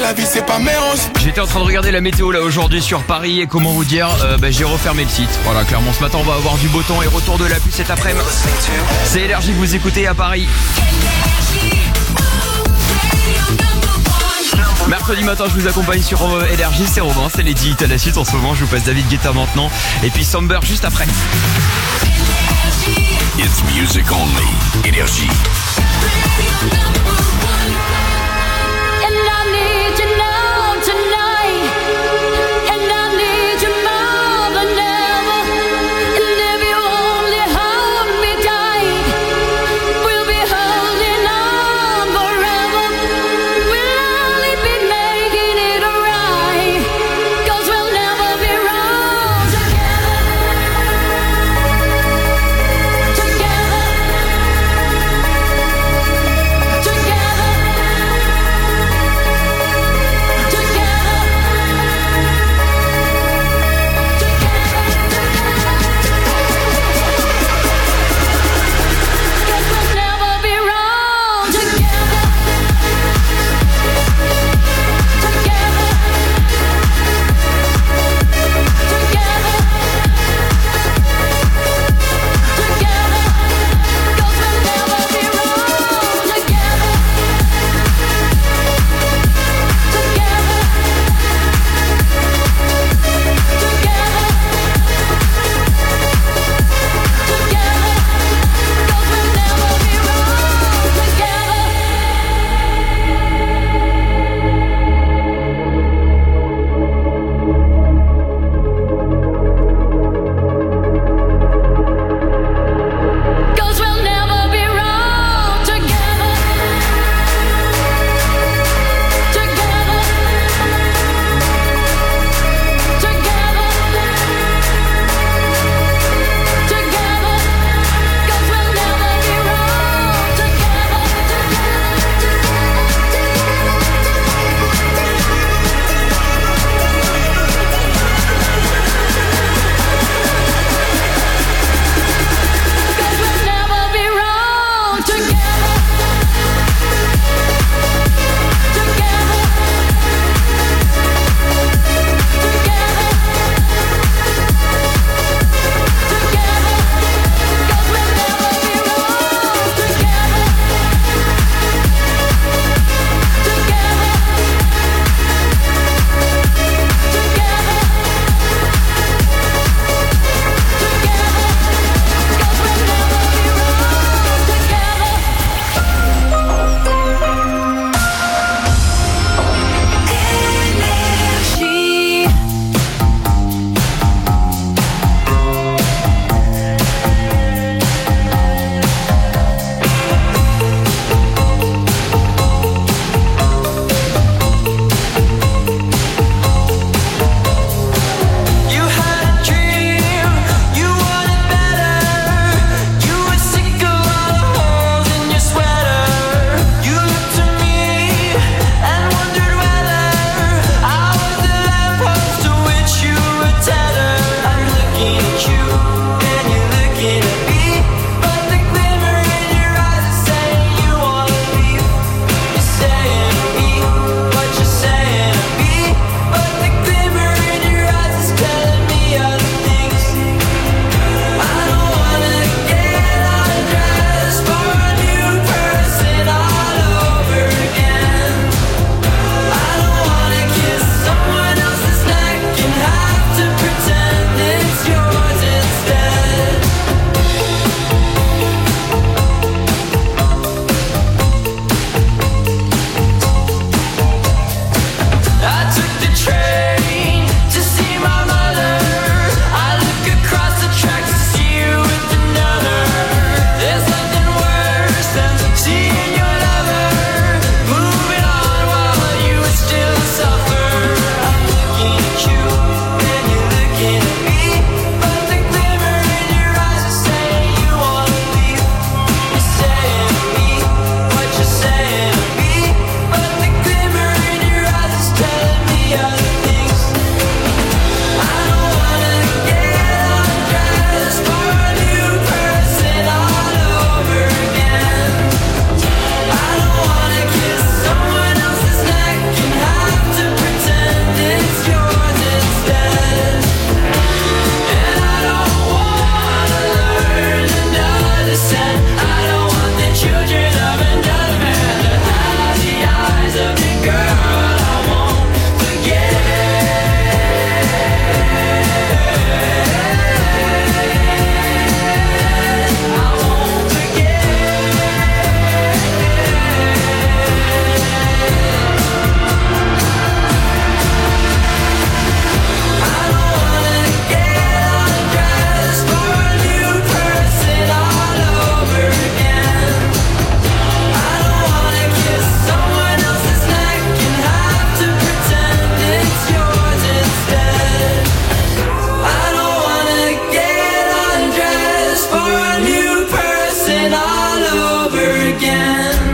la vie c'est pas mélange. J'étais en train de regarder la météo là aujourd'hui sur Paris et comment vous dire, j'ai refermé le site. Voilà, clairement ce matin on va avoir du beau temps et retour de la pluie cet après-midi. C'est Énergie que vous écoutez à Paris. Mercredi matin je vous accompagne sur Énergie, c'est Robin, c'est les 10 à la suite en ce moment. Je vous passe David Guetta maintenant et puis Somber juste après. It's music only. Énergie. Together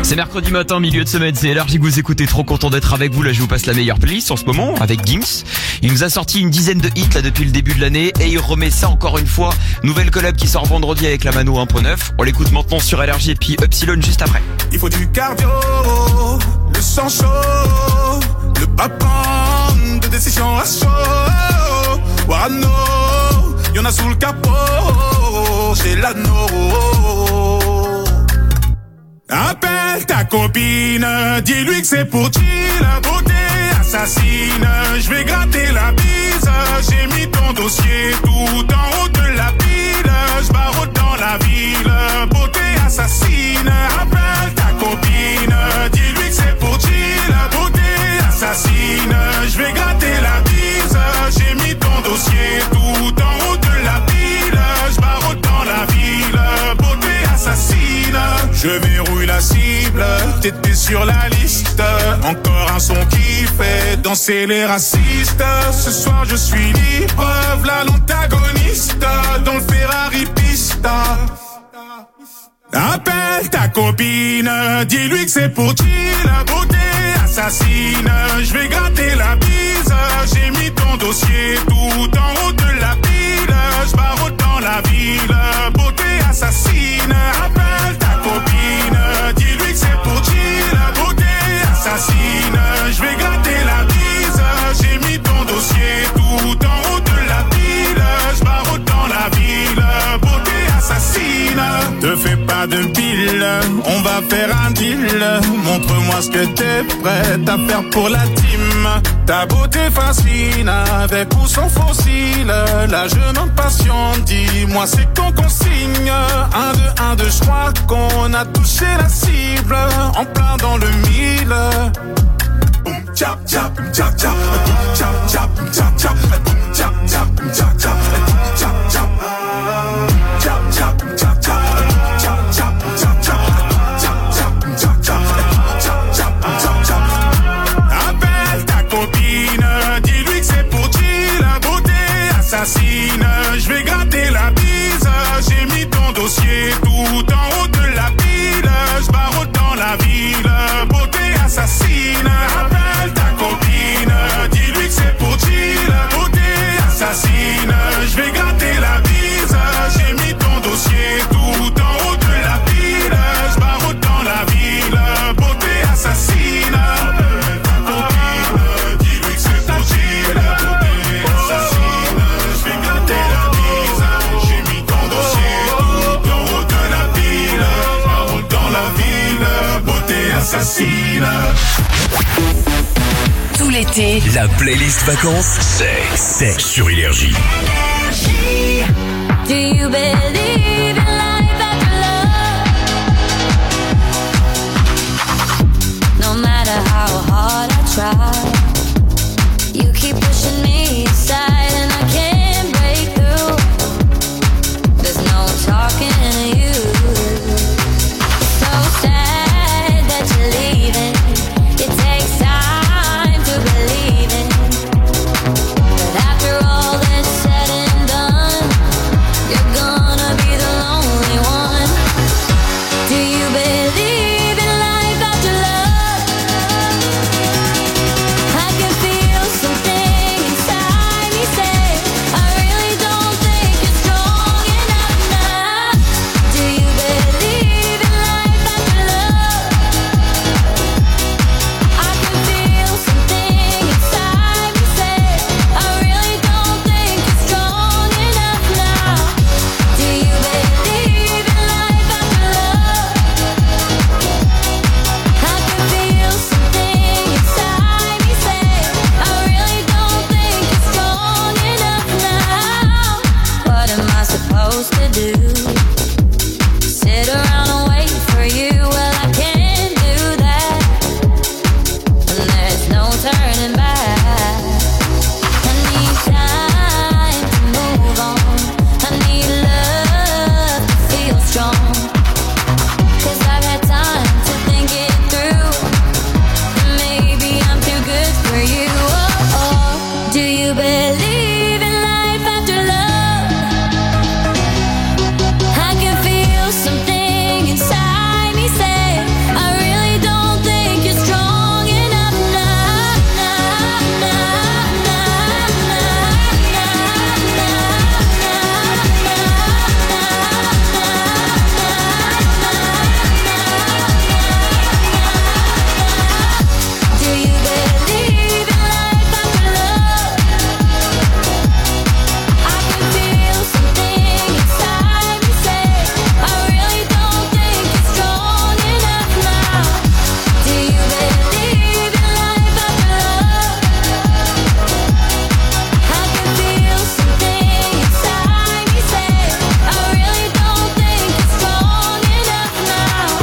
C'est mercredi matin, milieu de semaine, c'est élargi que vous écoutez, trop content d'être avec vous. Là je vous passe la meilleure playlist en ce moment avec Gims. Il nous a sorti une dizaine de hits là depuis le début de l'année et il remet ça encore une fois. Nouvelle collab qui sort vendredi avec la Mano 1.9. On l'écoute maintenant sur élargi et puis Upsilon juste après. Il faut du cardio, le sang chaud, le papin de décision à chaud. Wano, y'en a sous le capot, j'ai l'anneau. Appelle ta copine, dis-lui que c'est pour chill, la beauté assassine. Je vais gratter la bise, j'ai mis ton dossier tout en haut de la pile. Je barre dans la ville, beauté assassine. Appelle ta copine, dis-lui que c'est pour chill, la beauté assassine. Je vais gratter la bise, j'ai mis ton dossier tout en haut de la pile. Je barre dans la ville, beauté assassine. Je verrouille la cible, t'étais sur la liste. Encore un son qui fait danser les racistes. Ce soir je suis libre, v'là l'antagoniste dans le Ferrari Pista. Appelle ta copine, dis-lui que c'est pour chill, la beauté assassine. Je vais gratter la bise, j'ai mis ton dossier tout en haut de la pile. Je barre dans la ville, beauté assassine. Appelle ta copine, dis-lui que c'est pour chill, la beauté assassine. Je vais gratter la bise, j'ai mis ton dossier tout en haut de la pile. Je barre dans la ville, beauté assassine. Te fais pas de pile, on va faire un deal. Montre-moi ce que t'es prête à faire pour la team. Ta beauté fascine, avec ou sans fossile. Là je m'impatiente, dis-moi c'est quand qu'on signe. 1, 2, 1, 2, je crois qu'on a touché la cible. En plein dans le mille. Chap, chap, chap, chap, chap, chap, chap, chap, chap, chap, chap, chap, chap, assassine. Je vais gratter la bise, j'ai mis ton dossier tout en haut de la pile. Je barre dans la ville, beauté assassine. Appelle ta copine, dis-lui que c'est pour chill, beauté assassine. Je vais gratter la bise, j'ai mis ton dossier tout en haut de la pile. Je barre dans la ville, beauté assassine. Appelle ta copine, dis-lui que c'est pour chill, beauté assassine. Assassine. Tout l'été, La playlist vacances, c'est sur Énergie. do you believe in life after love? No matter how hard I try, you keep pushing me aside and I can't break through. There's no talking to you. So sad that you're leaving. It takes time to believe it. But after all that's said and done, you're gonna be the lonely one. Do you believe in life after love? I can feel something inside.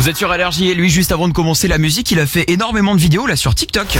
Vous êtes sur Énergie et lui, juste avant de commencer la musique, il a fait énormément de vidéos là sur TikTok.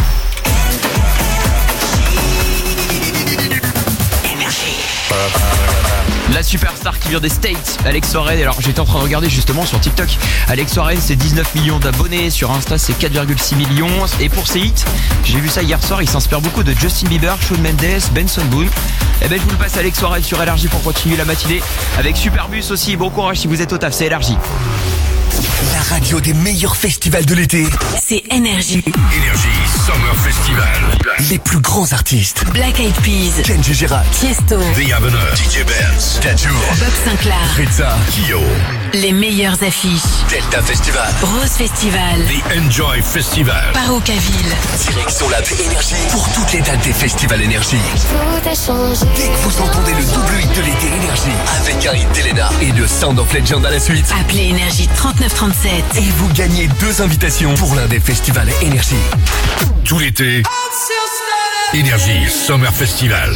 La superstar qui vient des States, Alex Warren. Alors j'étais en train de regarder justement sur TikTok. Alex Warren, c'est 19 millions d'abonnés. Sur Insta, c'est 4,6 millions. Et pour ses hits, j'ai vu ça hier soir, il s'inspire beaucoup de Justin Bieber, Shawn Mendes, Benson Boone. Eh ben je vous le passe, Alex Warren sur Énergie pour continuer la matinée. Avec Superbus aussi, bon courage si vous êtes au taf, c'est Énergie. La radio des meilleurs festivals de l'été. C'est Énergie. Énergie Summer Festival. Les plus grands artistes. Black Eyed Peas, Ken Gérard, Tiesto, The Avener, DJ Benz, Tattoo, Bob Sinclair. Rizza, Kyo. Les meilleures affiches. Delta Festival. Rose Festival. The Enjoy Festival. Parookaville. Direction la Énergie pour toutes les dates des festivals Énergie. Tout a changé. Dès que vous entendez le double hit de l'été Énergie, avec un hit d'Elena et de Sound of Legend à la suite, Appelez Énergie 3937. et vous gagnez 2 invitations pour l'un des festivals Énergie. Tout l'été, Énergie Summer Festival.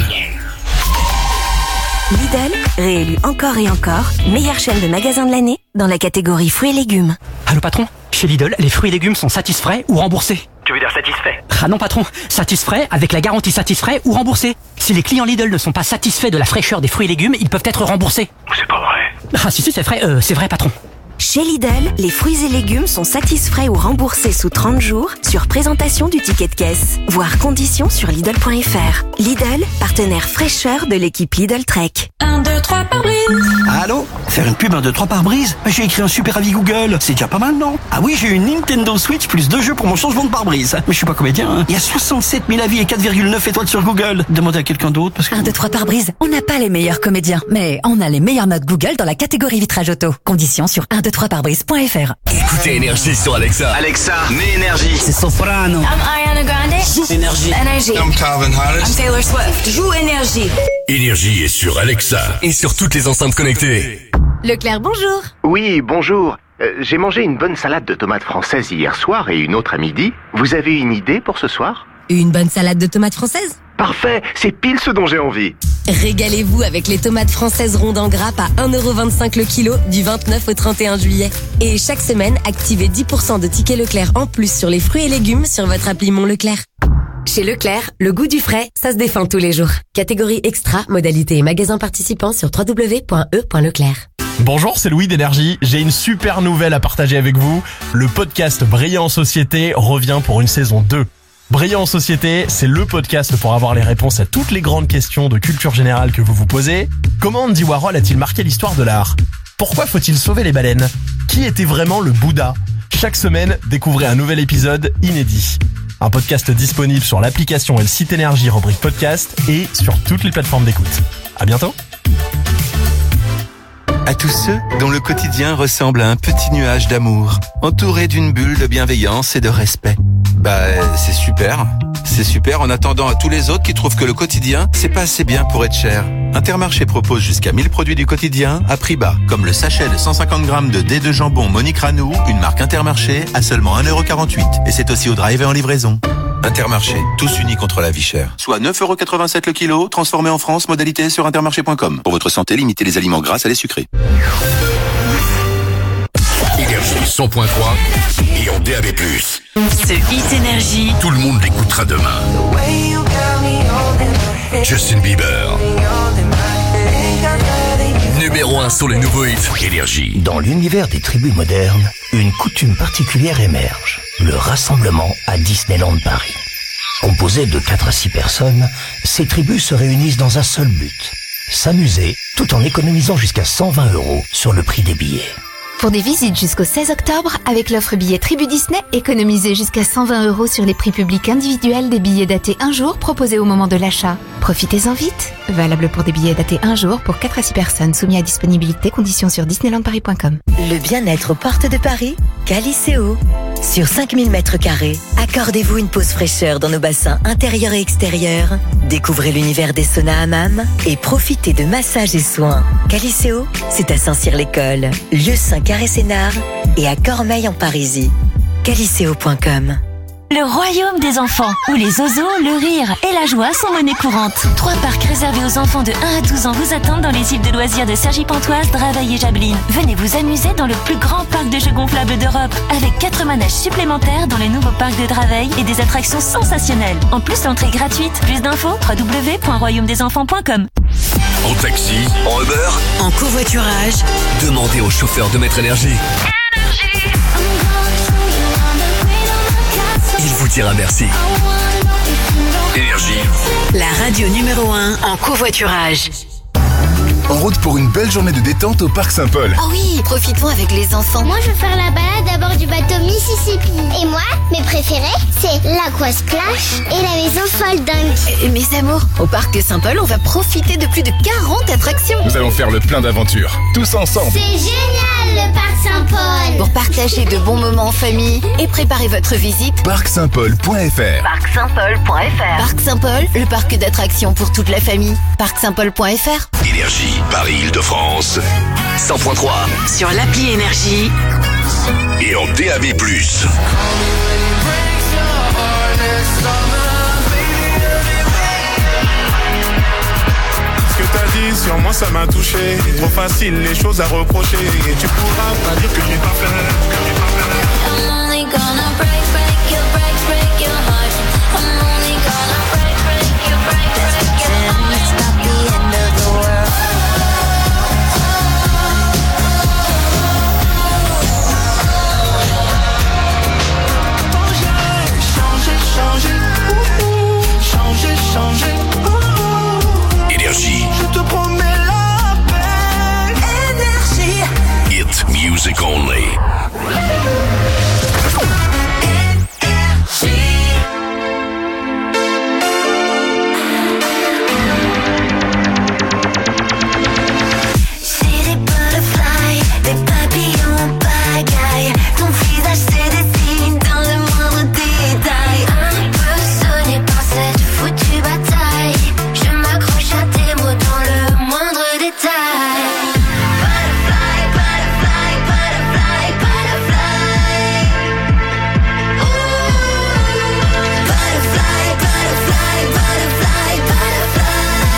Lidl, réélu encore et encore, meilleure chaîne de magasins de l'année dans la catégorie fruits et légumes. Allô patron, chez Lidl, les fruits et légumes sont satisfaits ou remboursés. Tu veux dire satisfait? Ah non patron, satisfaits avec la garantie satisfait ou remboursé. Si les clients Lidl ne sont pas satisfaits de la fraîcheur des fruits et légumes, ils peuvent être remboursés. C'est pas vrai. Ah si c'est vrai patron. Chez Lidl, les fruits et légumes sont satisfaits ou remboursés sous 30 jours sur présentation du ticket de caisse. Voir conditions sur Lidl.fr. Lidl, partenaire fraîcheur de l'équipe Lidl Trek. 1, 2, 3 par brise. Allô? Faire une pub 1, 2, 3 par brise? J'ai écrit un super avis Google, c'est déjà pas mal, non? Ah oui, j'ai eu une Nintendo Switch plus 2 jeux pour mon changement de pare-brise. Mais je suis pas comédien, hein. Il y a 67 000 avis et 4,9 étoiles sur Google. Demandez à quelqu'un d'autre parce que... 1, 2, 3 par brise. On n'a pas les meilleurs comédiens, mais on a les meilleures notes Google dans la catégorie vitrage auto. Conditions sur 1, 2, 3 par brise.fr. Écoutez Énergie sur Alexa. Alexa, mets Énergie. C'est Soprano. I'm Ariana Grande. Énergie. Energy. I'm Calvin Harris. I'm Taylor Swift. Joue Énergie. Énergie est sur Alexa et sur toutes les enceintes connectées. Leclerc, bonjour. Oui, bonjour. J'ai mangé une bonne salade de tomates françaises hier soir et une autre à midi. Vous avez une idée pour ce soir? Une bonne salade de tomates françaises? Parfait, c'est pile ce dont j'ai envie. Régalez-vous avec les tomates françaises rondes en grappe à 1,25€ le kilo du 29 au 31 juillet. Et chaque semaine, activez 10% de tickets Leclerc en plus sur les fruits et légumes sur votre appli Mon Leclerc. Chez Leclerc, le goût du frais, ça se défend tous les jours. Catégorie extra, modalité et magasin participant sur www.e.leclerc. Bonjour, c'est Louis d'Énergie. J'ai une super nouvelle à partager avec vous. Le podcast Brillant en Société revient pour une saison 2. Brillant en Société, c'est le podcast pour avoir les réponses à toutes les grandes questions de culture générale que vous vous posez. Comment Andy Warhol a-t-il marqué l'histoire de l'art? Pourquoi faut-il sauver les baleines? Qui était vraiment le Bouddha? Chaque semaine, découvrez un nouvel épisode inédit. Un podcast disponible sur l'application et le site Énergie rubrique podcast et sur toutes les plateformes d'écoute. À bientôt. À tous ceux dont le quotidien ressemble à un petit nuage d'amour, entouré d'une bulle de bienveillance et de respect. C'est super. C'est super en attendant à tous les autres qui trouvent que le quotidien, c'est pas assez bien pour être cher. Intermarché propose jusqu'à 1000 produits du quotidien à prix bas, comme le sachet de 150 grammes de dés de jambon Monique Ranou, une marque Intermarché, à seulement 1,48€. Et c'est aussi au drive et en livraison. Intermarché, tous unis contre la vie chère. Soit 9,87€ le kilo, transformé en France, modalité sur intermarché.com. Pour votre santé, limitez les aliments gras à les sucrés. Énergie 100.3 et en DAB+. Ce hit Énergie. Tout le monde l'écoutera demain. Justin Bieber. Numéro 1 sur les nouveaux hits. Énergie. Dans l'univers des tribus modernes, une coutume particulière émerge. Le rassemblement à Disneyland Paris. Composé de 4 à 6 personnes, ces tribus se réunissent dans un seul but. S'amuser, tout en économisant jusqu'à 120€ sur le prix des billets. Pour des visites jusqu'au 16 octobre, avec l'offre billet Tribu Disney, économisez jusqu'à 120€ sur les prix publics individuels des billets datés un jour proposés au moment de l'achat. Profitez-en vite. Valable pour des billets datés un jour pour 4 à 6 personnes, soumis à disponibilité, conditions sur disneylandparis.com. Le bien-être aux portes de Paris, Caliceo. Sur 5000 m², accordez-vous une pause fraîcheur dans nos bassins intérieurs et extérieurs. Découvrez l'univers des saunas hammams et profitez de massages et soins. Caliceo, c'est à Saint-Cyr-l'École, Lieu 5 Carré Sénard et à Cormeilles en Parisis. Caliceo.com. Le royaume des enfants, où les zozos, le rire et la joie sont monnaie courante. 3 parcs réservés aux enfants de 1 à 12 ans vous attendent dans les îles de loisirs de Cergy-Pontoise, Draveil et Jablines. Venez vous amuser dans le plus grand parc de jeux gonflables d'Europe, avec 4 manèges supplémentaires dans les nouveaux parcs de Draveil et des attractions sensationnelles. En plus, l'entrée est gratuite. Plus d'infos, www.royaumedesenfants.com. En taxi, en Uber, En covoiturage, demandez au chauffeur de Maître Énergie. Il vous dira merci. Énergie. la radio numéro 1 en covoiturage. En route pour une belle journée de détente au Parc Saint-Paul. Oh oui, profitons avec les enfants. Moi, je veux faire la balade à bord du bateau Mississippi. Et moi, mes préférés, c'est l'Aqua Splash et la maison folle d'Andy. Mes amours, au Parc Saint-Paul, on va profiter de plus de 40 attractions. Nous allons faire le plein d'aventures, tous ensemble. C'est génial, le Parc Saint-Paul. Pour partager de bons moments en famille et préparer votre visite, parcsaintpaul.fr. parcsaintpaul.fr. Parc Saint-Paul, le parc d'attractions pour toute la famille. parcsaintpaul.fr. Énergie, Paris-Île-de-France, 100.3. Sur l'appli Énergie. Et en DAB+. Ce que t'as dit sur moi ça m'a touché. Trop facile les choses à reprocher. Et tu pourras pas dire que j'ai pas fait. I'm only gonna break your heart. I'm only gonna break your heart. It's not the end of the world. Changer. Énergie. Je te promets la paix. Énergie. Hit music only. C'est des butterflies, des papillons pagaille. Ton visage se dessine dans le moindre détail. Un peu sonné par cette foutue bataille. Je m'accroche à tes mots dans le moindre détail. Butterfly, butterfly, butterfly, butterfly. Ooh. Butterfly, butterfly, butterfly, butterfly.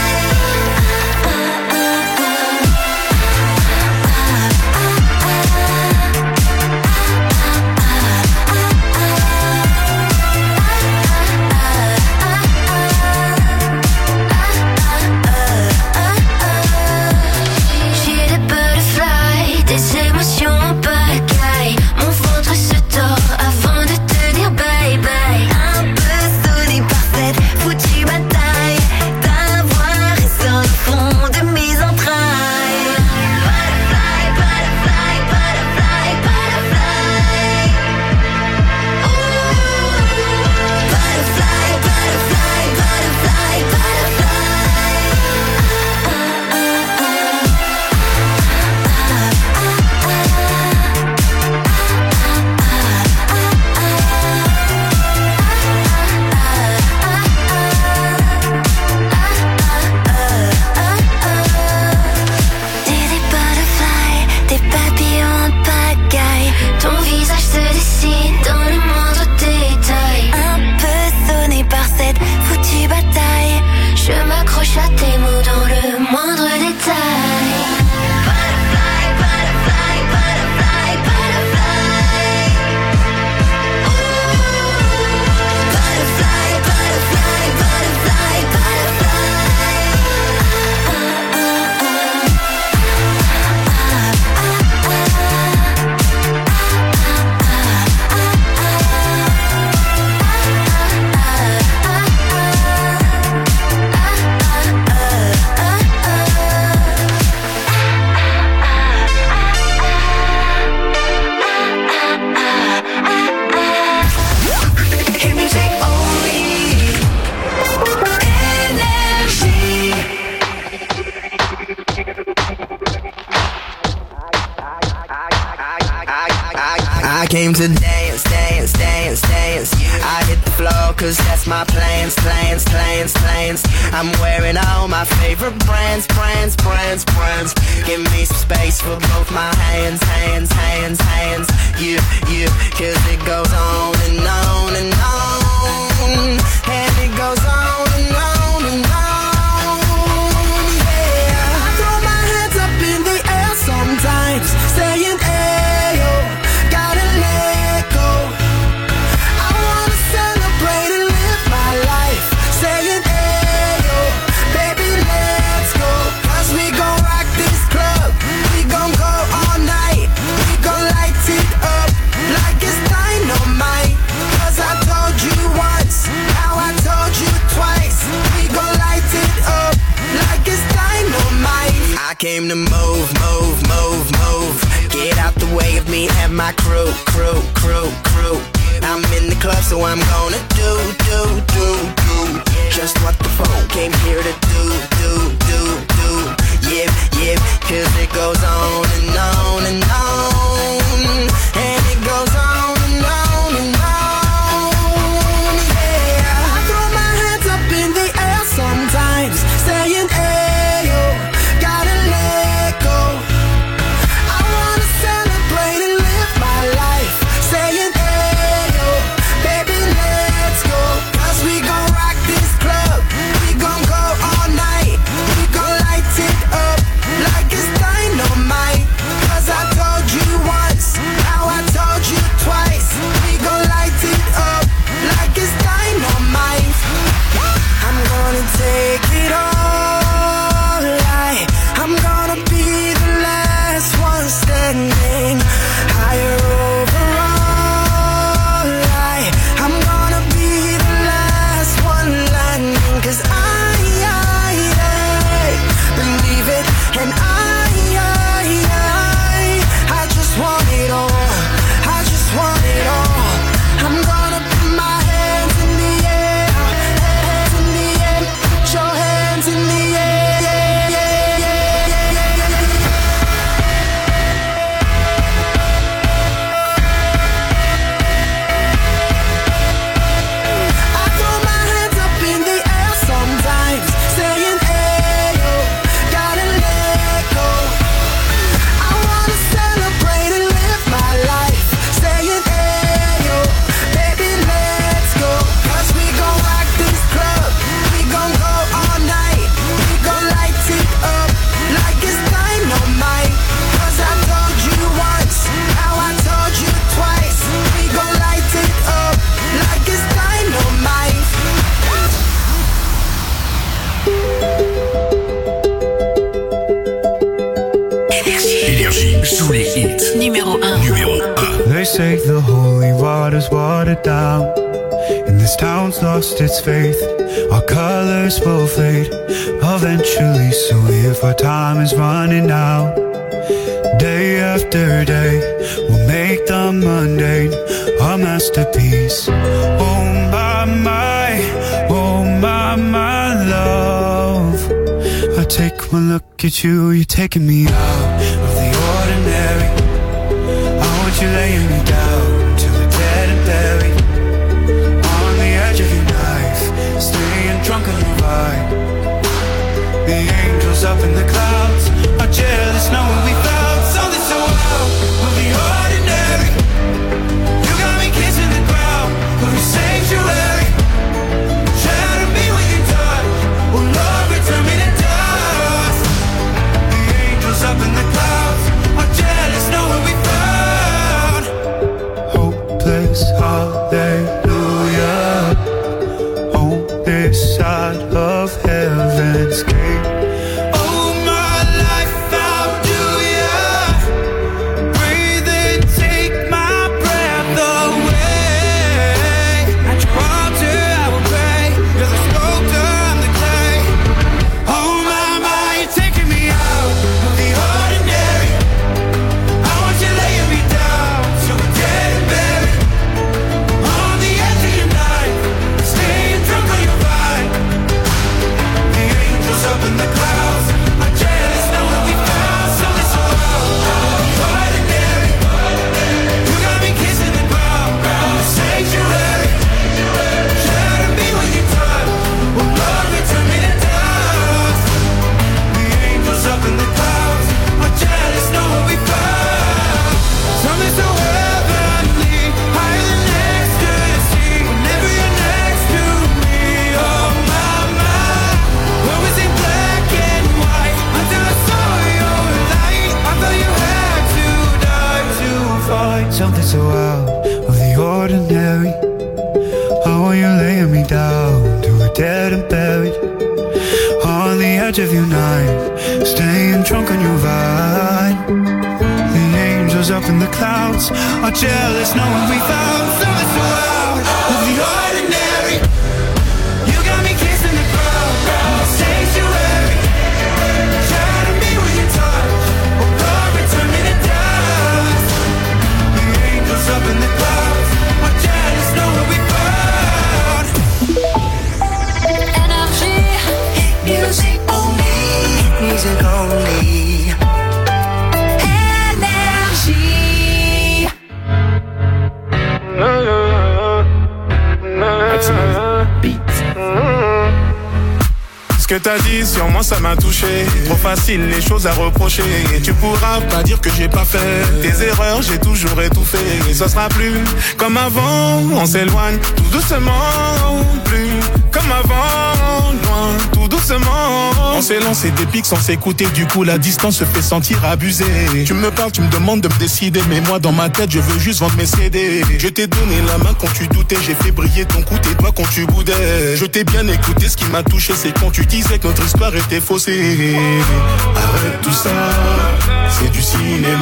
J'ai des butterflies, des émotions en pagaille. Mon ventre se tord avant de te dire bye bye. Un peu sonné par cette foutue bataille. Ta voix ressort au fond de mes entrailles. Butterfly, butterfly, butterfly, butterfly. Ooh. Butterfly, butterfly, butterfly, butterfly. Des butterflies, des papillons en pagaille. Ton visage se dessine dans le moindre détail. Un peu sonné par cette foutue bataille. Je m'accroche à tes mots dans le moindre détail. Butterfly, butterfly, butterfly, butterfly. Ooh. Butterfly, butterfly, butterfly, butterfly. Hit music only. Énergie. I came to dance, dance, dance, dance. I hit the floor, cause that's my plans. I'm wearing all my favorite brands. Give me some space for both my hands. Yeah, cause it goes on and on and on. And it goes on and on and on. Yeah, I throw my hands up in the air sometimes, saying, ayo, gotta let go. I wanna celebrate and live my life, saying, ayo, baby, let's go. Cause we gon' rock this club, we gon' go all night, we gon' light it up like it's dynamite. Cause I told you once, now I told you twice, we gon' light it up like it's dynamite. I came to move. Get out the way of me and my crew. I'm in the club, so I'm gonna do just what the phone came here to do. Yeah, cause it goes on and on and on. And it goes on and on and on. Yeah, I throw my hands up in the air sometimes, saying, ayo, gotta let go. I wanna celebrate and live my life, saying, ayo, baby, let's go. Cause we gon' rock this club, we gon' go all night, we gon' light it up like it's dynamite. Cause I told you once, now I told you twice, we gon' light it up like it's dynamite. I'm gonna take it all, I'm gonna be the last one standing. Higher overall, I'm gonna be the last one landing. Cause I believe it, and I just want it all, I just want it all. I'm gonna put my hands in the air, hands in the air, put your hands in the air, I throw my hands up in the air sometimes, saying, ayo, gotta let go. I wanna celebrate and live my life, saying, ayo, baby, let's go. Cause we gon' rock this club, we gon' go all night, we gon' light it up like it's dynamite. Cause I told you once, now I told you twice, we gon' light it up like it's dynamite. Énergie, sous les hits. Numéro 1. They say the holy water's watered down, and this town's lost its faith. Our colors will fade eventually, so if our time is running out, day after day, we'll make the mundane our masterpiece. Oh my love, I take one look at you, you're taking me out of the ordinary. I want you laying me down till we're dead and buried, on the edge of your knife, staying drunk on the ride. The angels up in the clouds are jealous knowing we found something so wild of the ordinary. You got me kissing the ground of your sanctuary. Shatter me with your touch, oh Lord, return me to dust. The angels up in the clouds are jealous knowing we found me down to a dead and buried. On the edge of your night, staying drunk on your vine. The angels up in the clouds are jealous knowing we found something so out of the ordinary. You got me kissing the ground, sanctuary. Shadow me with your touch, oh God, return me to dust. The angels up in the clouds are jealous knowing we found. Energy, music only, music only. Ce que t'as dit sur moi ça m'a touché. Trop facile les choses à reprocher. Et tu pourras pas dire que j'ai pas fait tes erreurs, j'ai toujours étouffé. Et ce sera plus comme avant. On s'éloigne tout doucement. Plus comme avant, loin, tout doucement. On s'est lancé des pics sans s'écouter. Du coup la distance se fait sentir abusée. Tu me parles, tu me demandes de me décider. Mais moi dans ma tête je veux juste vendre mes CD. Je t'ai donné la main quand tu doutais. J'ai fait briller ton cou, tes doigts quand tu boudais. Je t'ai bien écouté, ce qui m'a touché c'est quand tu disais que notre histoire était faussée. Arrête tout ça, c'est du cinéma.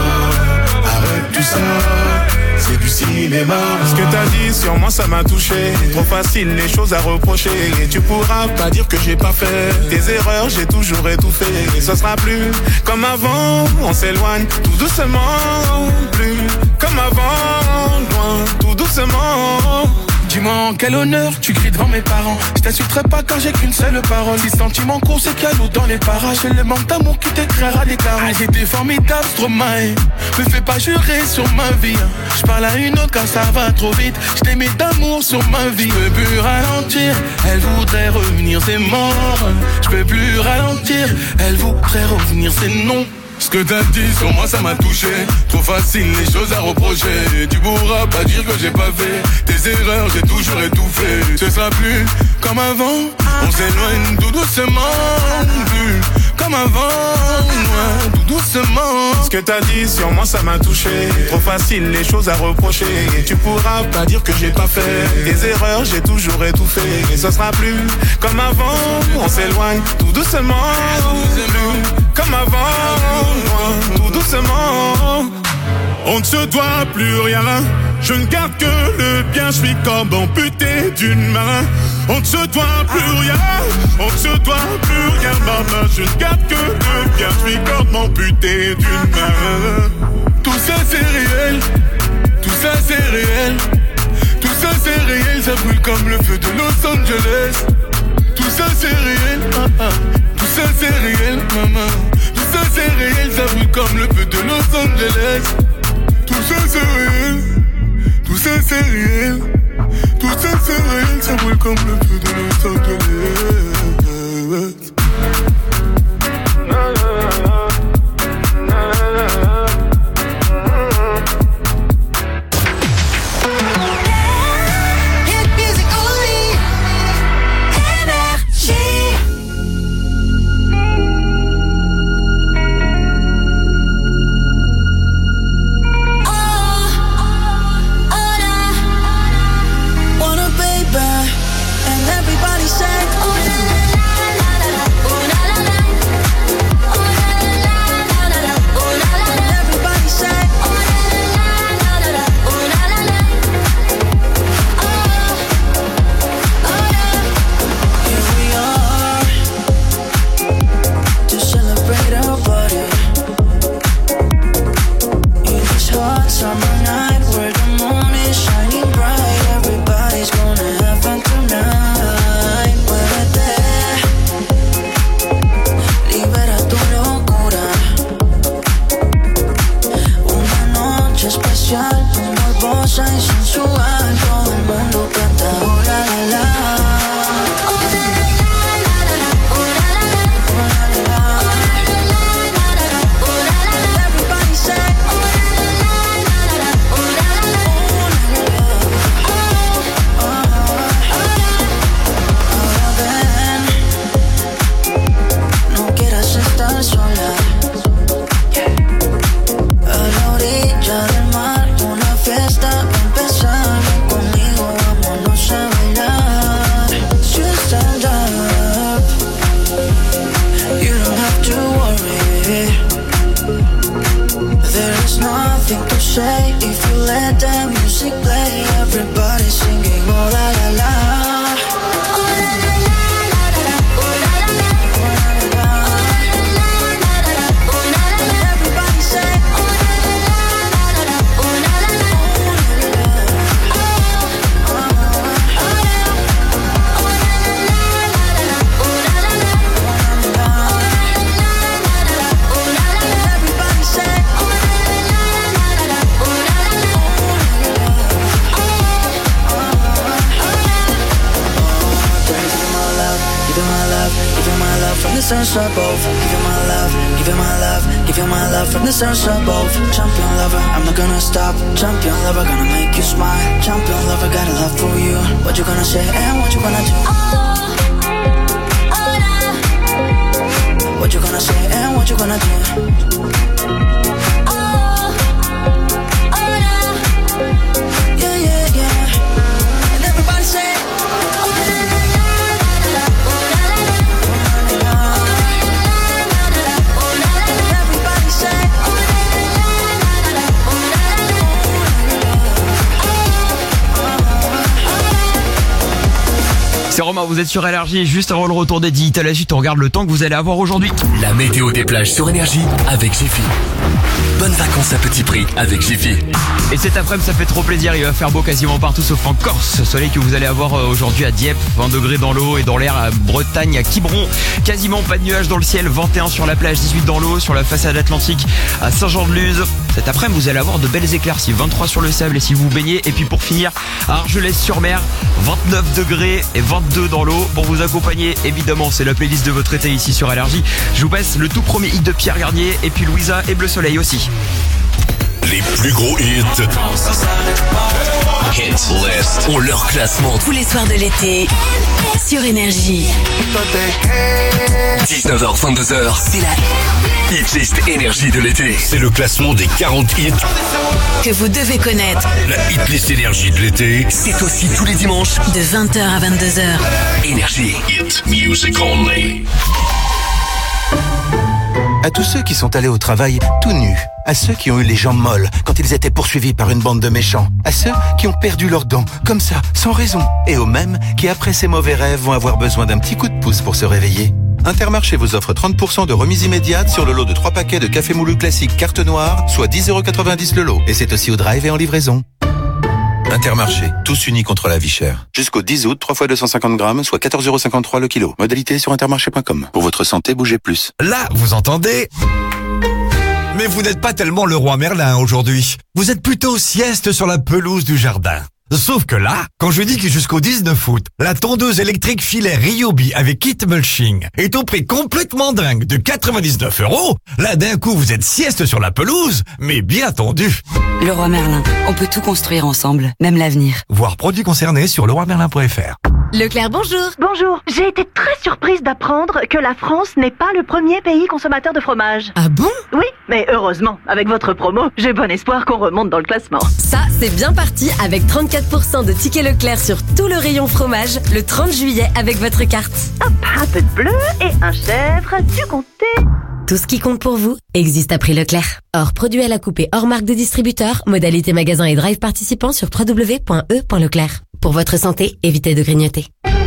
Arrête tout ça, c'est du cinéma. Ce que t'as dit sur moi ça m'a touché. Trop facile les choses à reprocher. Et tu pourras pas dire que j'ai pas fait tes erreurs, j'ai toujours étouffé. Et ce sera plus comme avant. On s'éloigne tout doucement. Plus comme avant, loin, tout doucement. Dis-moi en quel honneur tu cries devant mes parents. Je t'insulterai pas quand j'ai qu'une seule parole. Si sentiment court c'est qu'il y a l'eau dans les parages. C'est le manque d'amour qui t'écrira des carreaux. Ah, j'étais formidable, Stromae. Me fais pas jurer sur ma vie. Je parle à une autre quand ça va trop vite. Je t'aimais d'amour sur ma vie. Je peux plus ralentir, elle voudrait revenir, c'est mort. Je peux plus ralentir, elle voudrait revenir, c'est non. Ce que t'as dit sur moi ça m'a touché. Trop facile les choses à reprocher. Tu pourras pas dire que j'ai pas fait tes erreurs, j'ai toujours étouffé. Ce sera plus comme avant. On s'éloigne tout doucement. Plus comme avant, loin, tout doucement. Ce que t'as dit sur moi ça m'a touché. Trop facile les choses à reprocher. Et tu pourras pas dire que j'ai pas fait tes erreurs, j'ai toujours étouffé. Et ce sera plus comme avant. On s'éloigne tout doucement. Plus comme avant, loin, tout doucement. On ne se doit plus rien. Je ne garde que le bien. Je suis comme amputé d'une main. On ne se doit plus rien. On ne se doit plus rien, maman. Je ne garde que le bien. Je suis comme amputé d'une main. Tout ça c'est réel. Tout ça c'est réel. Tout ça c'est réel. Ça brûle comme le feu de Los Angeles. Tout ça c'est réel. Tout ça c'est réel, maman. Tout ça c'est réel, ça brûle comme le feu de Los Angeles. Tout ça c'est réel. Tout ça c'est réel. Tout ça c'est réel, ça brûle comme le feu de Los Angeles. Everybody say, oh, la, la, la, la, la. say if you let the music play? Everybody singing, oh la la la. Oh la la la la la la. Oh la la la. Oh la la la. Oh la la la. Everybody say, oh la la la la la. Oh la la la. Oh la la la. Oh la la la. Everybody say, oh la la la la. Oh la la la. Give you my love from the sunset above. Give you my love, give you my love, give you my love from the sunset above. Champion lover, I'm not gonna stop. Champion lover, gonna make you smile. Champion lover, got a love for you. What you gonna say and what you gonna do? What you gonna say and what you gonna do? Yeah, yeah, yeah. And everybody say, c'est Romain, vous êtes sur Énergie. Juste avant le retour des Digit à la suite, on regarde le temps que vous allez avoir aujourd'hui. La météo des plages sur Énergie avec Jiffy. Bonnes vacances à petit prix avec Jiffy. Et cet après-midi, ça fait trop plaisir. Il va faire beau quasiment partout sauf en Corse. Soleil que vous allez avoir aujourd'hui à Dieppe, 20 degrés dans l'eau et dans l'air à Bretagne, à Quiberon. Quasiment pas de nuages dans le ciel, 21 sur la plage, 18 dans l'eau, sur la façade atlantique à Saint-Jean-de-Luz. Cet après-midi, vous allez avoir de belles éclaircies, 23 sur le sable et si vous baignez. Et puis pour finir, à Argelès-sur-Mer, 29 degrés et 22 dans l'eau. Pour vous accompagner, évidemment, c'est la playlist de votre été ici sur Énergie. Je vous passe le tout premier hit de Pierre Garnier et puis Louisa et Bleu Soleil aussi. Les plus gros hits. Hits List ont leur classement Tous les soirs de l'été sur Énergie. 19h, 22h, c'est la Hit List Énergie de l'été. C'est le classement des 40 hits que vous devez connaître. La Hit List Énergie de l'été, c'est aussi tous les dimanches de 20h à 22h. Énergie. Hit Music Only. À tous ceux qui sont allés au travail tout nus, à ceux qui ont eu les jambes molles quand ils étaient poursuivis par une bande de méchants, à ceux qui ont perdu leurs dents, comme ça, sans raison, et aux mêmes qui, après ces mauvais rêves, vont avoir besoin d'un petit coup de pouce pour se réveiller. Intermarché vous offre 30% de remise immédiate sur le lot de 3 paquets de café moulu classique carte noire, soit 10,90€ le lot. Et c'est aussi au drive et en livraison. Intermarché, tous unis contre la vie chère. Jusqu'au 10 août, 3 fois 250 grammes, soit 14,53€ le kilo. Modalité sur intermarché.com. Pour votre santé, bougez plus. Là, vous entendez ? Mais vous n'êtes pas tellement le roi Merlin aujourd'hui. Vous êtes plutôt sieste sur la pelouse du jardin. Sauf que là, quand je dis que jusqu'au 19 août, la tondeuse électrique filaire Ryobi avec kit mulching est au prix complètement dingue de 99€, là d'un coup vous êtes sieste sur la pelouse, mais bien tendu. Leroy Merlin, on peut tout construire ensemble, même l'avenir. Voir produits concernés sur leroymerlin.fr. Leclerc, bonjour. Bonjour. J'ai été très surprise d'apprendre que la France n'est pas le premier pays consommateur de fromage. Ah bon? Oui, mais heureusement, avec votre promo, j'ai bon espoir qu'on remonte dans le classement. Ça, c'est bien parti avec 34% de tickets Leclerc sur tout le rayon fromage le 30 juillet avec votre carte. Hop, un peu de bleu et un chèvre, du comté. Tout ce qui compte pour vous existe à prix Leclerc. Hors produit à la coupe et hors marque de distributeur, modalité magasin et drive participant sur www.e.leclerc. Pour votre santé, évitez de grignoter.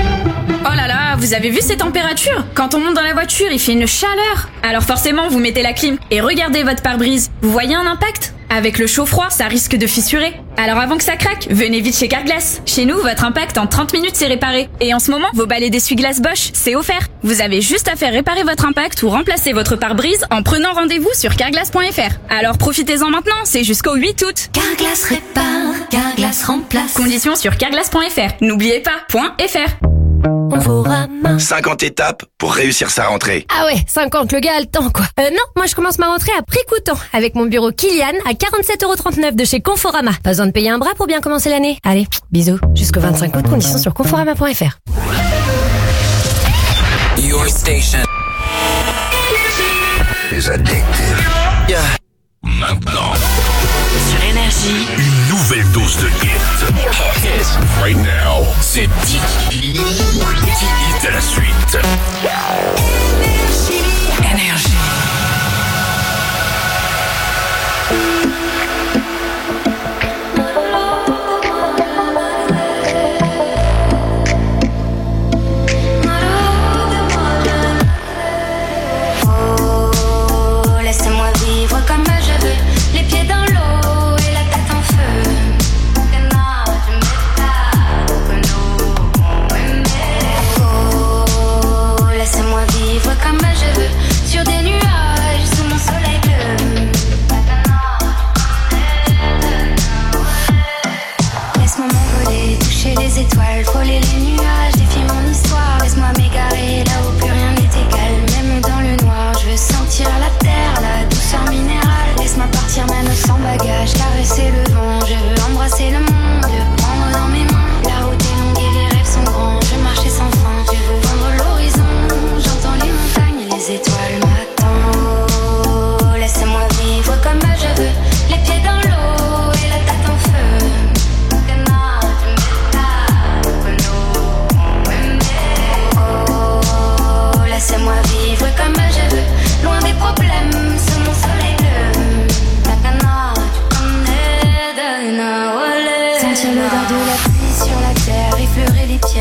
Oh là là, vous avez vu ces températures? Quand on monte dans la voiture, il fait une chaleur. Alors forcément, vous mettez la clim et regardez votre pare-brise. Vous voyez un impact? Avec le chaud-froid, ça risque de fissurer. Alors avant que ça craque, venez vite chez Carglass. Chez nous, votre impact en 30 minutes c'est réparé. Et en ce moment, vos balais d'essuie-glace Bosch, c'est offert. Vous avez juste à faire réparer votre impact ou remplacer votre pare-brise en prenant rendez-vous sur carglass.fr. Alors profitez-en maintenant, c'est jusqu'au 8 août. Carglass répare, Carglass remplace. Conditions sur carglass.fr. N'oubliez pas, .fr. On vous ramasse. 50 étapes pour réussir sa rentrée. Ah ouais, 50, le gars a le temps quoi. Non, moi je commence ma rentrée à prix coûtant avec mon bureau Kilian à 47,39€ de chez Conforama. Pas besoin de payer un bras pour bien commencer l'année. Allez, bisous. Jusqu'au 25 août, conditions sur conforama.fr. Your station is addictive. Yeah. Maintenant, Sur Énergie, une nouvelle dose de hits. Right now, c'est 10 hits à la suite. Énergie.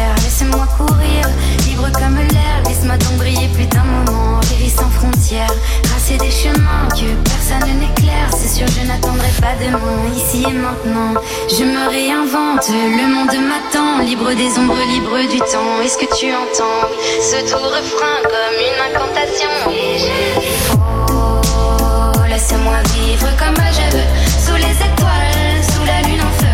frontières. Laissez-moi courir, libre comme l'air. Laisse-moi donc briller plus d'un moment. Vivre sans frontières, tracer des chemins que personne n'éclaire. C'est sûr, je n'attendrai pas demain, ici et maintenant. Je me réinvente, le monde m'attend. Libre des ombres, libre du temps. Est-ce que tu entends ce doux refrain comme une incantation? Et je dis oh, laisse-moi vivre comme je veux, sous les étoiles, sous la lune en feu.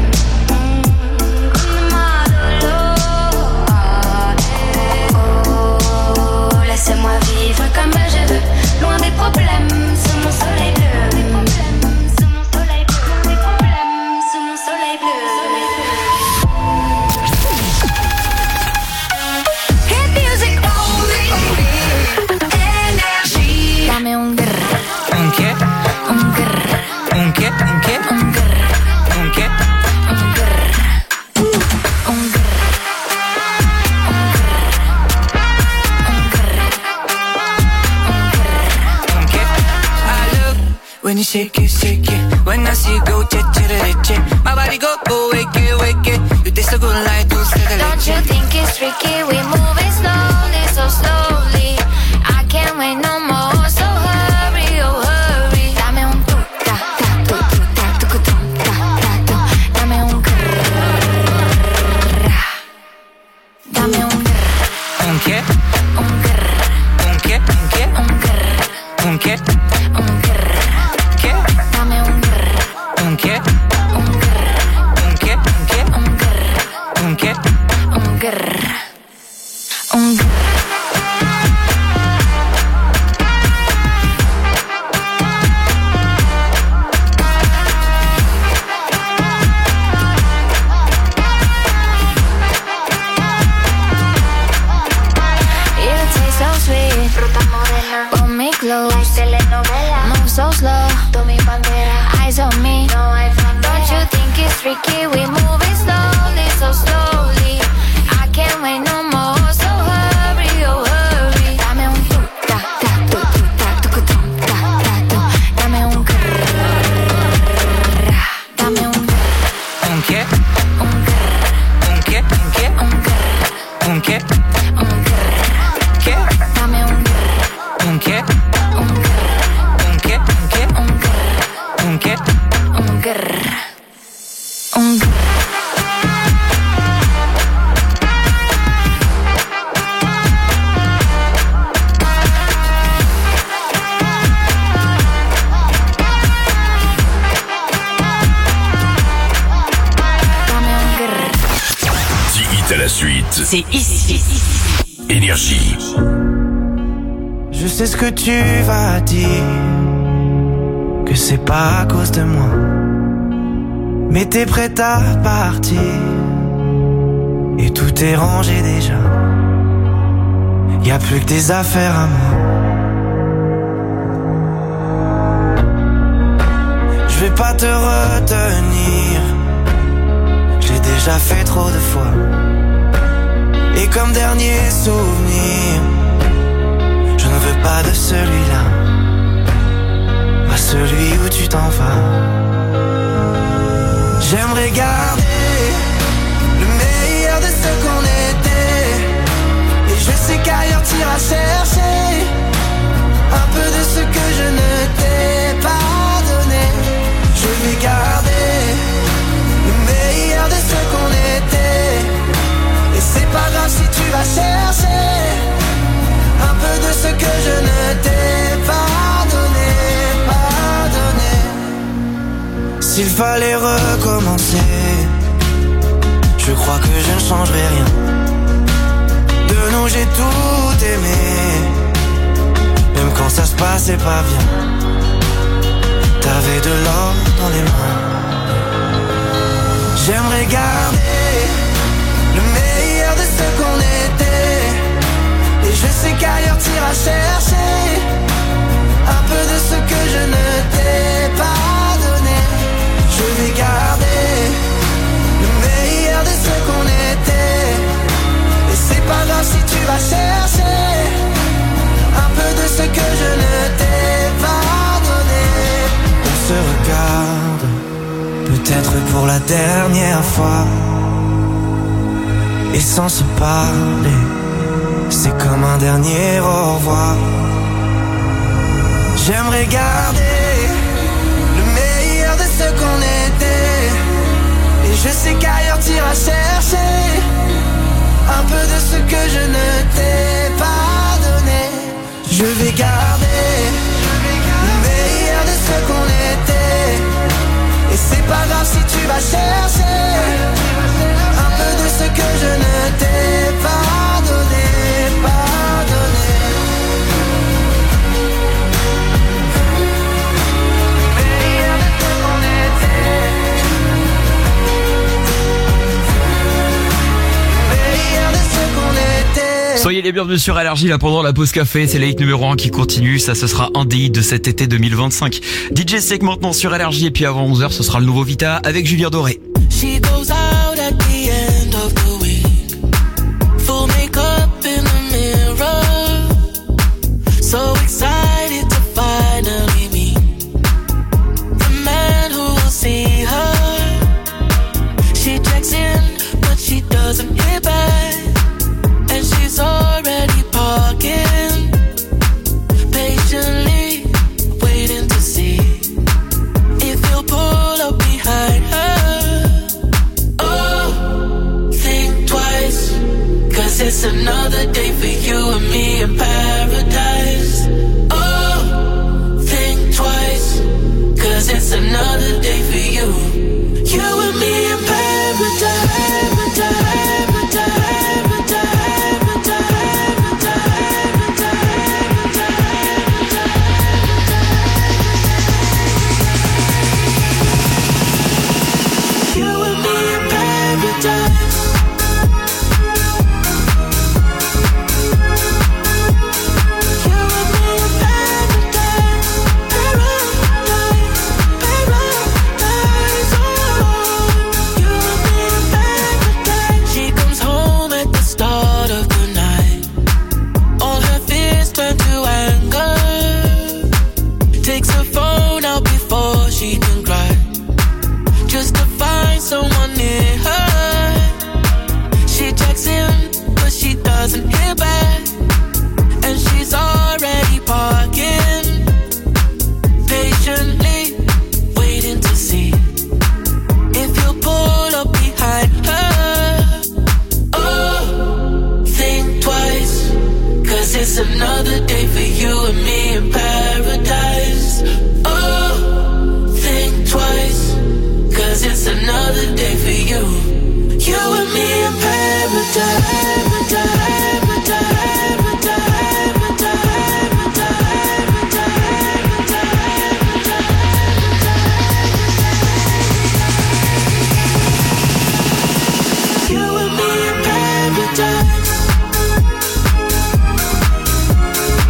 Laisse-moi vivre comme je veux, loin des problèmes, sous mon soleil bleu. Des problèmes, sous mon soleil bleu. Des problèmes, sous mon soleil bleu. Hit music only. Énergie. Dame un grrr. ¿Un qué? Un grrr. ¿Un qué? ¿Un qué? Un grrr. ¿Un qué? Un grrr. Un grrr. When you shake it, when I see you go, che. My body go, wake it. You taste so good like dulce de leche. Don't you think it's tricky? We moving slowly, so slowly. I can't wait no more, so hurry, oh hurry. Dame un tu, ta, ta, tu, ta, tu, ta, ta. Dame un grrr. Dame un grrr. ¿Un qué? Un grrr. ¿Un qué? ¿Un qué? Un grrr. ¿Un qué? Un grrr. ¿Qué? Dame un grrr. ¿Un qué? Un grrr. ¿Un qué? ¿Un qué? Un grrr. ¿Un qué? Un grrr. Un grrr. Close. Move so slow, tú mi bandera. Eyes on me, no hay frontera. Don't you think it's tricky? We moving slowly, so slowly. I can't wait no more, so hurry, oh hurry. Dame un tu, ta, ta, tu, ta, tu, ta, ta, tu. Dame un grrr. Dame un grrr. ¿Un qué? Un grrr. ¿Un qué? ¿Un qué? Un grrr. ¿Un qué? Un grrr. ¿Qué? Dame un grrr. ¿Un qué? Un grrr. ¿Un qué? ¿Un qué? Un grrr. ¿Un qué? Un grrr. Un grrr. À la suite. C'est ici. Énergie. Je sais ce que tu vas dire, que c'est pas à cause de moi. Mais t'es prête à partir, et tout est rangé déjà. Y a plus que des affaires à moi. Je vais pas te retenir, j'ai déjà fait trop de fois. Et comme dernier souvenir, je ne veux pas de celui-là, pas celui où tu t'en vas. J'aimerais garder le meilleur de ce qu'on était, et je sais qu'ailleurs t'iras chercher un peu de ce que je ne t'ai pas donné. Je vais garder le meilleur de ce qu'on était, et c'est pas grave si tu vas chercher un peu de ce que je ne t'ai pas donné, pas donné. S'il fallait recommencer, je crois que je ne changerai rien. De nous j'ai tout aimé, même quand ça se passait pas bien. T'avais de l'or dans les mains. J'aimerais garder le meilleur de ce qu'on était, et je sais qu'ailleurs t'iras chercher un peu de ce que je ne t'ai pas donné. Je vais garder le meilleur de ce qu'on était, et c'est pas grave si tu vas chercher un peu de ce que je ne t'ai pas donné. On se regarde, peut-être pour la dernière fois, et sans se parler, c'est comme un dernier au revoir. J'aimerais garder le meilleur de ce qu'on était, et je sais qu'ailleurs t'iras chercher un peu de ce que je ne t'ai pas donné. Je vais garder le meilleur de ce qu'on était, et c'est pas grave si tu vas chercher un peu de ce que je ne t'ai pas donné, pas donné. Le meilleur de ce qu'on était, le meilleur de ce qu'on était. Soyez les bienvenus sur Énergie là pendant la pause café, c'est la hit numéro 1 qui continue, ça ce sera un des hits de cet été 2025. DJ Sek maintenant sur Énergie et puis avant 11h ce sera le nouveau Vita avec Julien Doré. She goes out at the end of the week, full makeup in the mirror, so excited to finally meet the man who will see her. She checks in but she doesn't hear back, and she's already parking, patiently waiting to see if he'll pull up behind her. It's another day for you and me in paradise. Oh, think twice, 'cause it's another day for you. You and me in paradise, you and me in paradise. Someone near her. She checks in, but she doesn't hear back, and she's already parking, patiently waiting to see if you'll pull up behind her. Oh, think twice, 'cause it's another day for you and me in paradise. Oh, think twice, 'cause it's another day for you. You and me in paradise, you and me in paradise.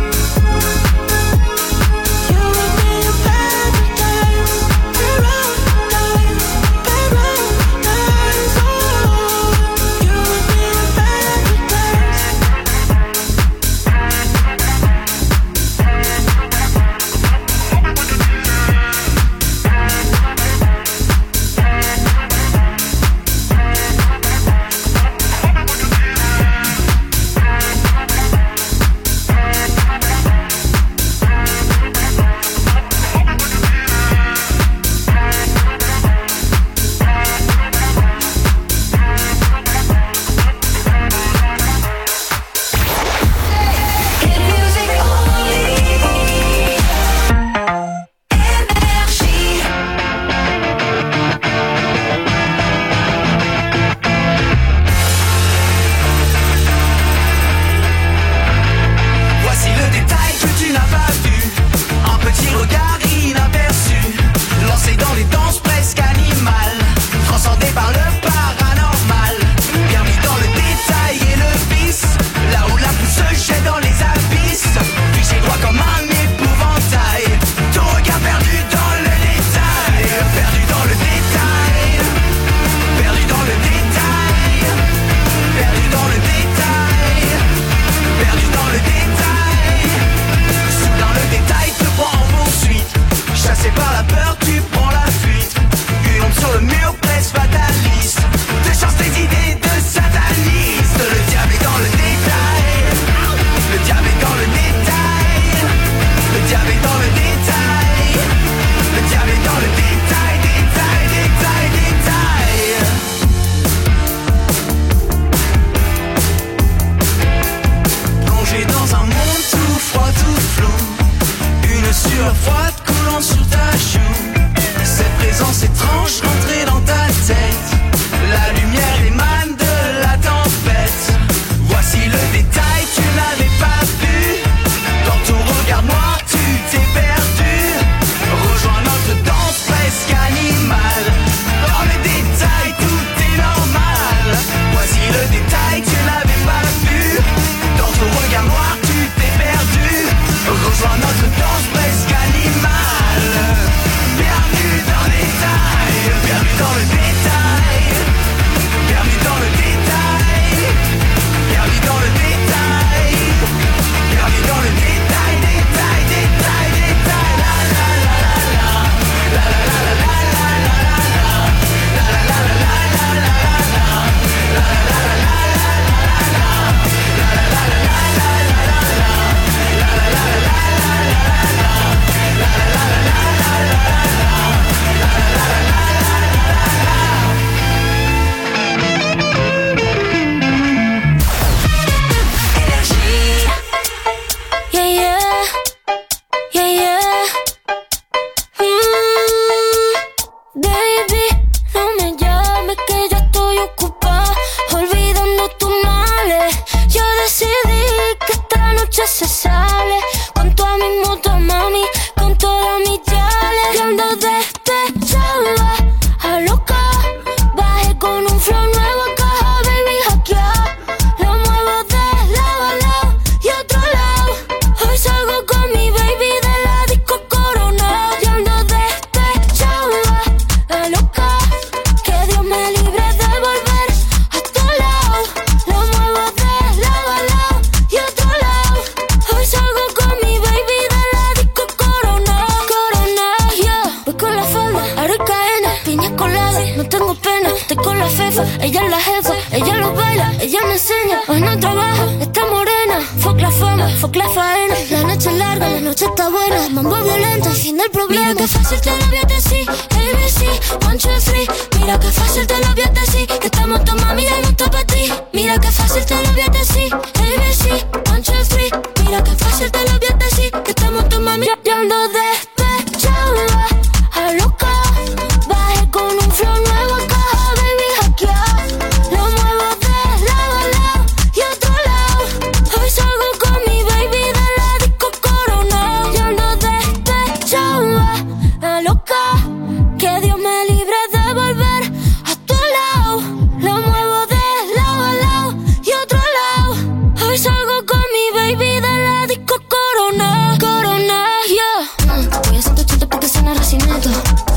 se sale con toda mi moto, mami, con toda mi chale. Yo ando despechada, a loca. Bajé con un flow nuevo, caja, baby, hackeada. Lo muevo de lado a lado y otro lado. Hoy salgo con mi baby de la disco Corona. Yo ando despechada, a loca. Que Dios me libre de volver a tu lado. Lo muevo de lado a lado y otro lado. Hoy salgo con mi baby de la disco Corona. Corona, yeah. Voy con la falda, arcaena, piña colada. No tengo pena, estoy con la fefa. Ella es la jefa, ella lo baila, ella me enseña. Hoy no trabaja, está morena. Fuck la fama, fuck la faena. La noche es larga, la noche está buena. Mambo violento, el fin del problema. Mira que fácil te lo voy a decir, ABC, 1, 2, 3. Mira que fácil te lo voy a decir, que estamos tu mami ya no está para ti. Mira que fácil te lo voy a decir, ABC, 1, 2, 3. Mira que fácil te lo voy a decir, que estamos tu mami ya ando despechada, a loca. Bajé con un flow nuevo, caja, baby, hackeada. Lo muevo de lado a lado y otro lado. Hoy salgo con mi baby de la disco Corona. Yo ando despechada, a loca. Que Dios me libre de volver a tu lado. Lo muevo de lado a lado y otro lado. Hoy salgo con mi baby de la disco Corona. Corona, yeah. Voy a 180 porque suena recinito.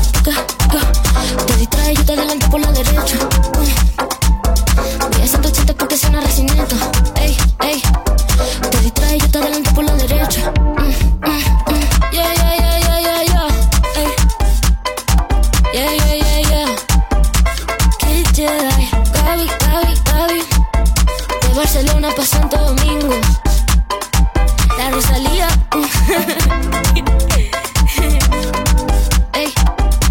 Te distrae, yo te adelanto por la derecha. Voy a 180 porque suena recinito. Ey, ey. Te distrae, yo te adelanto por la derecha. Yeah, yeah, yeah, yeah, yeah, yeah. Ey. Yeah, yeah, yeah, yeah. Kid Jedi, Gaby, Gaby, Gaby. De Barcelona pa' Santo Domingo. La Rosalía. Ey.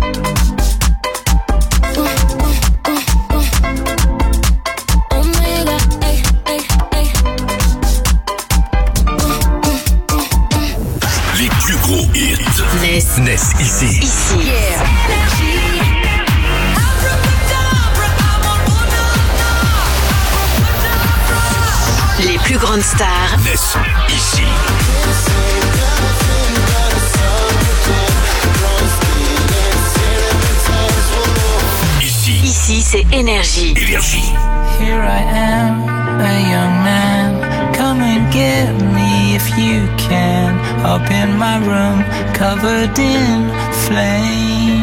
Omega, ey, ey, ey. Les plus gros hits naissent ici. Les plus grandes stars naissent ici. Ici, c'est Énergie. Énergie. Here I am, a young man. Come and get me if you can. Up in my room, covered in flames.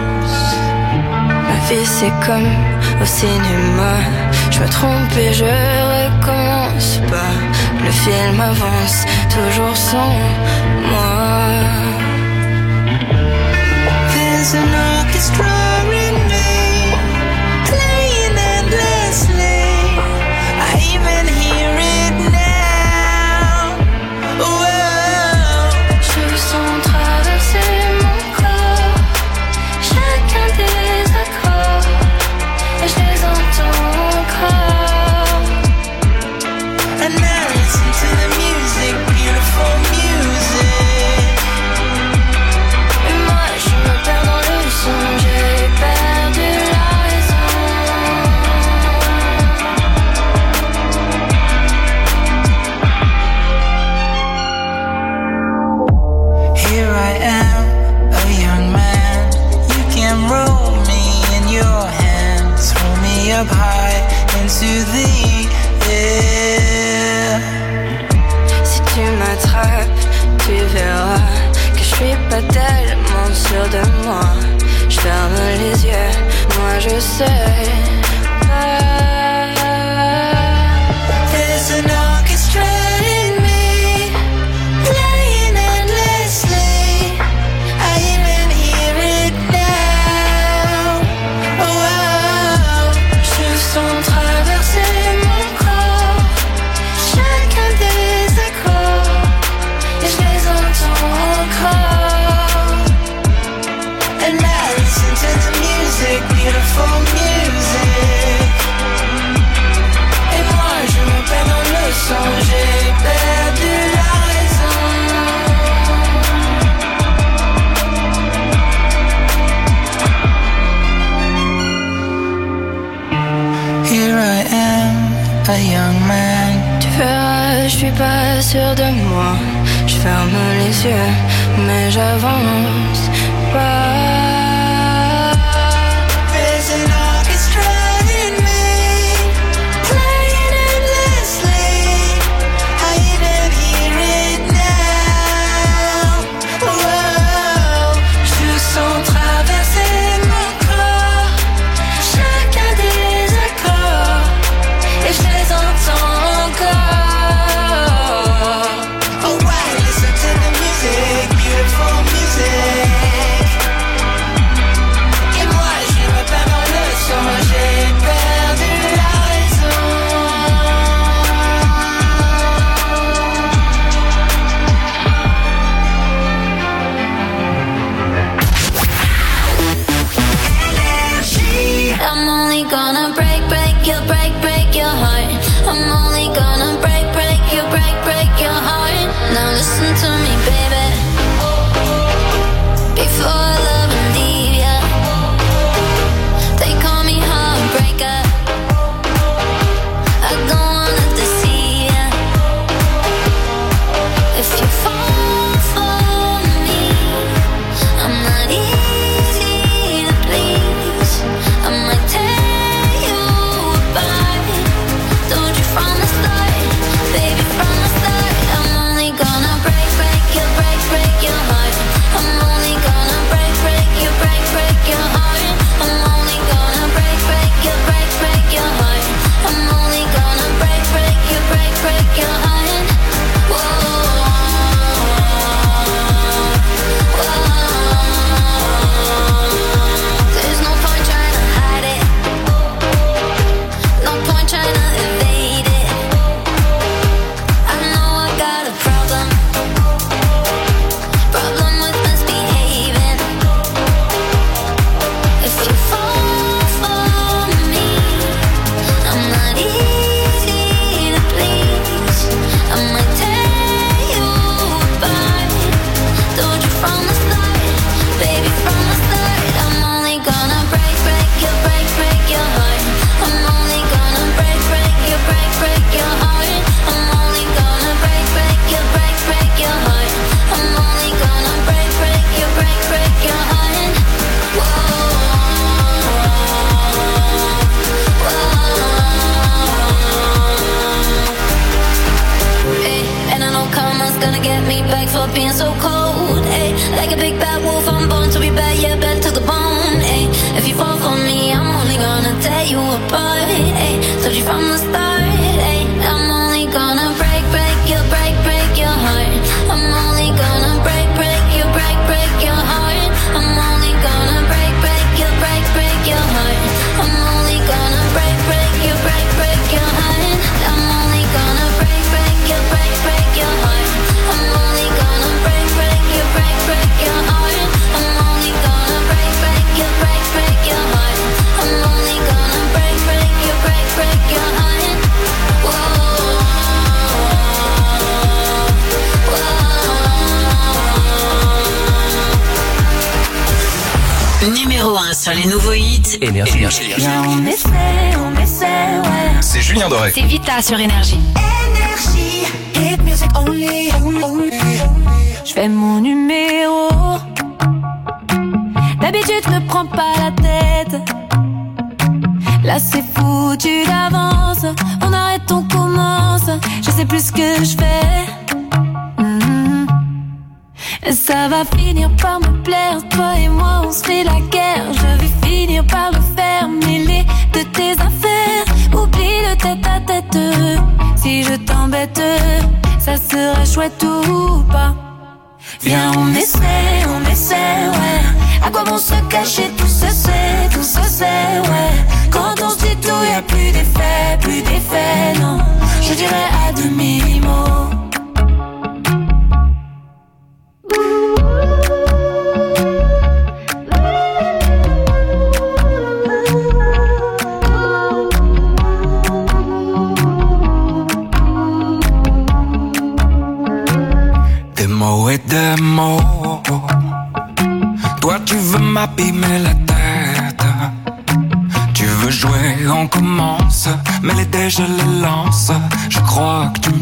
Ma vie c'est comme au cinéma. Je me trompe et je recommence pas. Le film avance toujours sans moi. There's an orchestra in me, playing endlessly. I even hear it now. Whoa. Je sens traverser mon corps chacun des accords et je les entends encore. And now listen to the music, beautiful music. Et moi je me perds dans le son, j'ai perdu la raison. Here I am, a young man. You can roll me in your hands, hold me up high into the air. Si tu m'attrapes, tu verras que je suis pas tellement sûre de moi. Je ferme les yeux, moi je sais pas. There's an orchestra in me, playing endlessly. I even hear it now. Oh, Je sens traverser mon corps chacun des accords et je les entends encore. and now listen to the music, beautiful music. suis pas sûre de moi. Je ferme les yeux, mais j'avance pas. There's an orchestra in me, playing endlessly. I even hear it now. Wow. Je sens traverser mon corps chacun des accords, et je les entends encore. Oh ouais, listen to the music, beautiful music. Et moi je me perds dans le son, j'ai perdu la raison. I'm only gonna break your heart. I'm only gonna break your heart. Now listen to me, baby. Before I love and leave ya, they call me heartbreaker. I don't wanna deceive ya. If you fall for me, I'm not easy to please. I might tear you apart. Told you from the start, baby, from the start. I'm only gonna break your heart. I'm only gonna break your heart. I'm only gonna break your heart. I'm only gonna break your heart. Whoa, whoa. There's no point trying to hide it. No point trying to evade it. I know I got a problem with misbehaving. If you fall for me, I'm not easy to please. I might tear you apart. Told you from the start, baby, from the start. I'm only gonna break your heart. I'm only gonna break your heart. I'm only gonna break your heart. I'm only gonna break your heart. Whoa, whoa. Hey, and I know karma's gonna get me back for being so cold. Hey, like a big bad wolf, I'm born to be bad, yeah, bad to the bone. Hey, if you fall for me, I'm only gonna tear you apart. Hey, told you from the start. Hey, I'm only gonna break your heart. I'm only gonna break your heart. I'm only gonna break your heart. I'm only gonna break your heart. I'm only gonna break your heart. I'm only gonna break your heart. I'm only gonna break your heart. I'm only gonna break your heart. Whoa, Numéro 1 sur les nouveaux hits. Énergie. on essaie, ouais. C'est Julien Doré. C'est Vita sur Énergie. Énergie, hit music only. Je fais mon numéro. D'habitude, me prends pas la tête. Là, c'est foutu d'avance. On arrête, on commence. Je sais plus ce que je fais. Ça va finir par me plaire. Toi et moi, on se fait la guerre. Je vais finir par le faire. Mêler de tes affaires. Oublie le tête à tête. Si je t'embête, ça serait chouette ou pas. Viens, on essaie, ouais. À quoi bon se cacher, tout se sait, ouais. Quand on se dit tout, y'a plus d'effet, non. Je dirais à demi-mot. Des mots et des mots. Toi tu veux m'abîmer la tête. Tu veux jouer, on commence. Mais les dés je les lance. Je crois que tu me